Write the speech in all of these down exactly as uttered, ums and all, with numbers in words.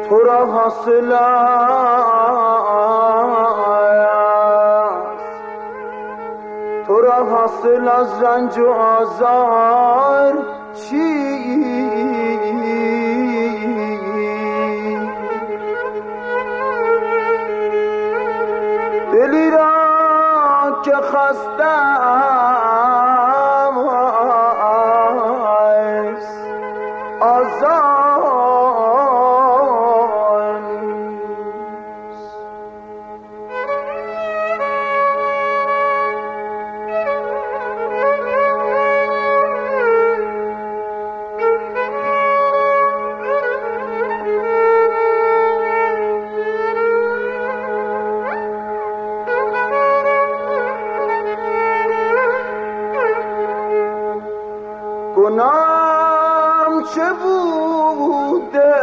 تو را حاصل است، تو را حاصل از رنج و آزار چیست؟ دلی را که خستم است آزار نیست. گناهم چه بوده،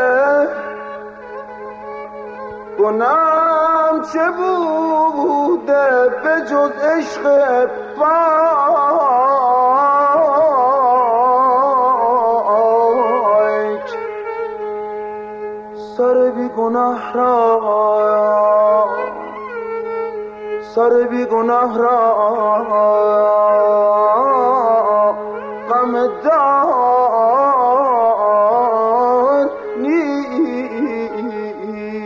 گناهم چه بوده به جز عشق پاک. سر بی گناه را، سر بی گناه را غم دار نیست.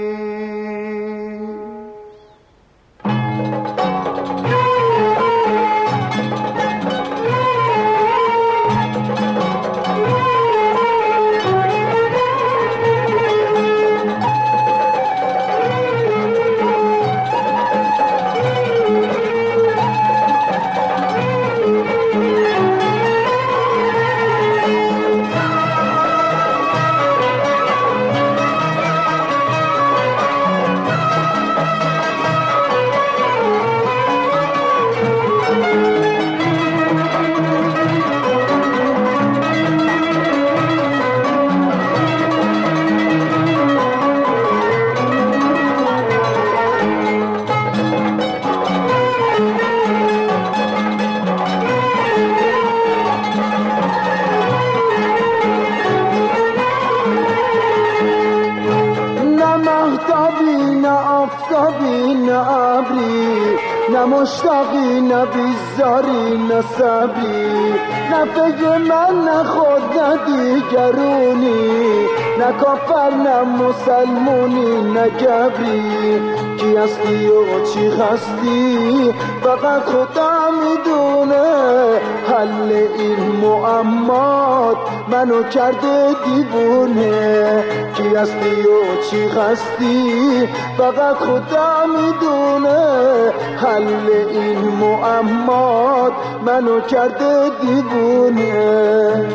نه ابری، نه مشتاقی، نه بیزاری، نه صبری، نه فکر من، نه خود، نه دیگرونی، نه کافر، نه مسلمونی، نه گبری. کی هستی و چی هستی فقط خدا میدونه. حل این معمات منو کرده دیوونه. کی هستی و چی هستی فقط خدا میدونه. حل این معمات منو کرده دیوونه.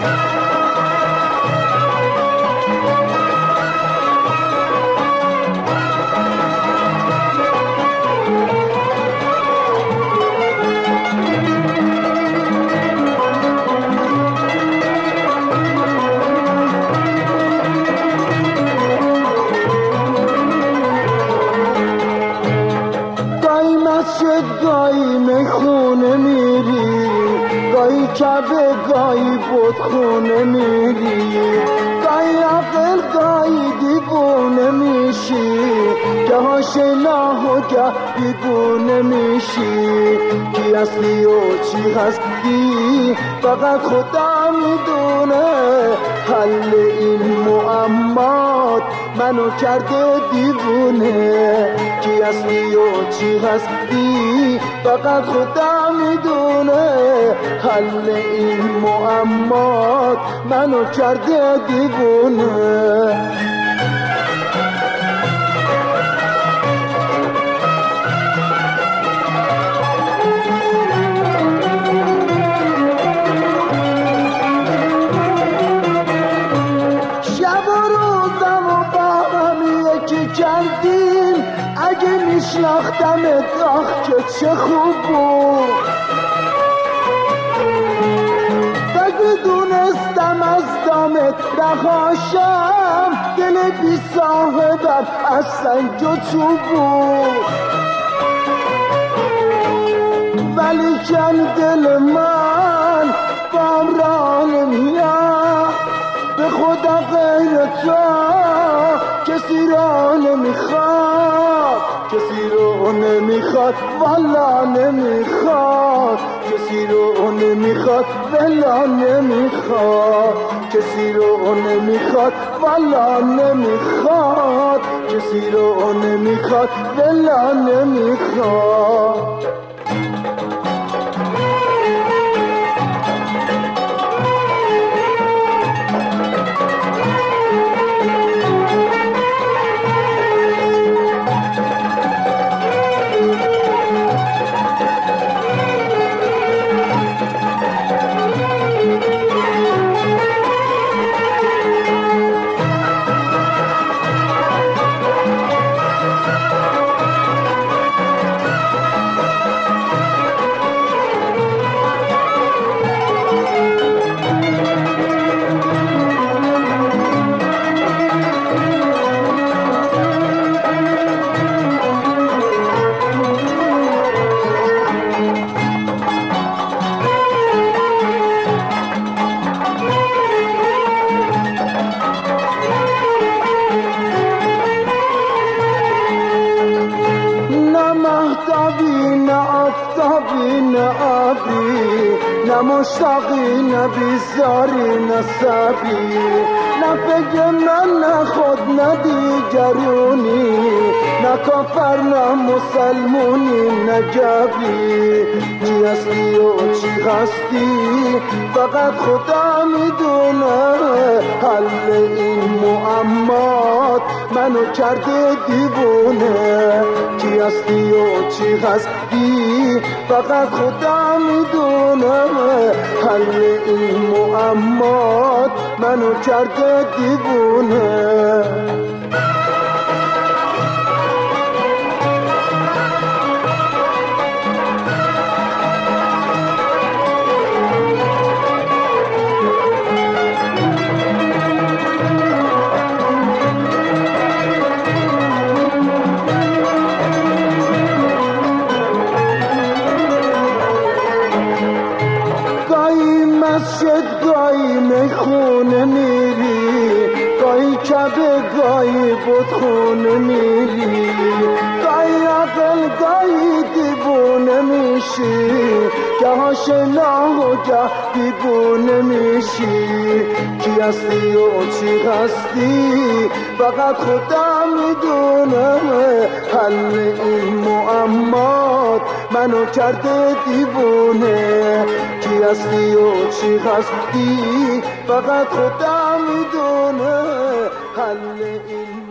گاهی میخونه میری، گاهی کعبه، گاهی بتخونه میری، گاهی عقل، گاهی دیوونه میشی، گه آشنا و گه بیگونه میشی. کی هستی و چی هستی فقط خدا میدونه. حل این معمات منو کرده دیوونه. کی هستی و چی هستی فقط خدا میدونه. حل این معمات منو کرده دیوونه. کردیم اگه میشناختمت آخ که چه خوب بود. اگه دونستم از دامت رهاشم دل بی صاحبم از سنگ و چوب بود. ولی کن دل من بام را نمیاد به خدا غیر تو که کسی رو نمیخواد، کسی رو نمیخواد والا نمیخواد، کسی رو نمیخواد ولا نمیخواد، کسی رو نمیخواد والا نمیخواد، کسی رو نمیخواد ولا نمیخواد. نه آفتابی نه آبی، نه مشتاقی نه بیزاری نه سبی، نه فکر من نه خود نه دیگرونی، نه کافر نه مسلمونی نه جبی. چی هستی و چی هستی فقط خدا میدونه، حل این معمات منو کرده دیوونه. چی هستی و چی هستی فقط خدا میدونه، حل این معمات منو کرده دیوونه. مسجد گاهی میخونه میری، گاهی کبه گاهی بودخونه میری، گاهی عقل گاهی دیوونه میشی، گه شناه و گه دیوونه میشی. کی هستی و چی هستی فقط خدا میدونه، حل این معمات منو کرده دیوونه. کی هستی و چی هستی فقط خدا میدونه، حل این